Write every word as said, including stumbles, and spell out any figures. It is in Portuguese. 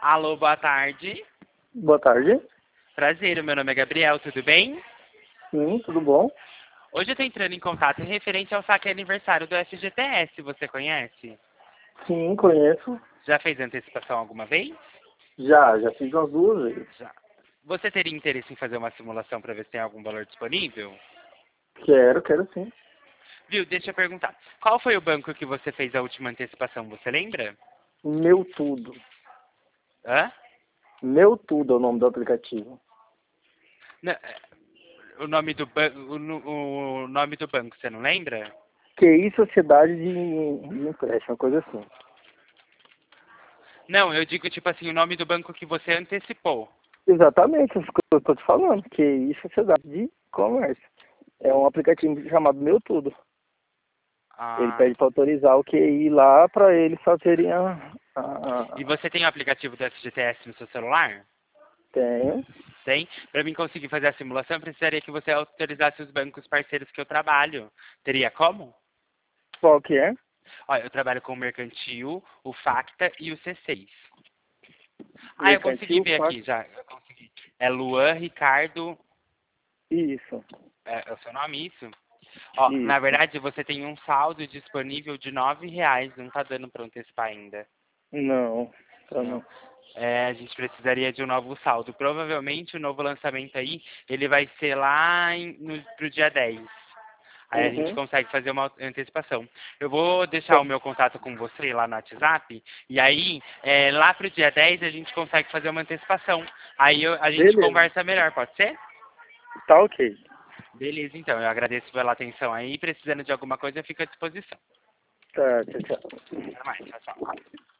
Alô, boa tarde. Boa tarde. Prazer, meu nome é Gabriel, tudo bem? Sim, tudo bom? Hoje eu estou entrando em contato referente ao saque aniversário do F G T S, você conhece? Sim, conheço. Já fez antecipação alguma vez? Já, já fiz umas duas vezes. Já. Você teria interesse em fazer uma simulação para ver se tem algum valor disponível? Quero, quero sim. Viu, deixa eu perguntar. Qual foi o banco que você fez a última antecipação, você lembra? Meu Tudo. Hã? Meu Tudo é o nome do aplicativo. Não, é, o nome do banco, o, nu- o nome do banco, você não lembra? Q I Sociedade de, de Empréstimo, uma coisa assim. Não, eu digo tipo assim, o nome do banco que você antecipou. Exatamente, isso que eu estou te falando. Q I Sociedade de Comércio. É um aplicativo chamado Meu Tudo. Ele Ah, pede para autorizar o Q I lá para eles fazerem a, a... e você tem o aplicativo do F G T S no seu celular? Tenho. Tem? Para mim conseguir fazer a simulação, eu precisaria que você autorizasse os bancos parceiros que eu trabalho. Teria como? Qual que é? Olha, eu trabalho com o Mercantil, o Facta e o C seis. Ah, eu consegui Mercantil ver Fax. aqui já. Eu consegui. É Luan Ricardo. Isso, É, é o seu nome, isso? Ó, na isso. verdade, você tem um saldo disponível de nove reais. Não tá dando para antecipar ainda. Não, tá Não. não. É, a gente precisaria de um novo saldo. Provavelmente o novo lançamento aí, ele vai ser lá em, no, pro dia dez. Aí a gente Uhum. consegue fazer uma antecipação. Eu vou deixar Tá. o meu contato com você lá no WhatsApp, e aí, é, lá pro dia dez a gente consegue fazer uma antecipação. Aí eu- a gente Beleza. conversa melhor, pode ser? Tá ok. Beleza, então. Eu agradeço pela atenção aí. Precisando de alguma coisa, eu fico à disposição. Tá, tchau, tchau. Até mais. Tchau, tchau.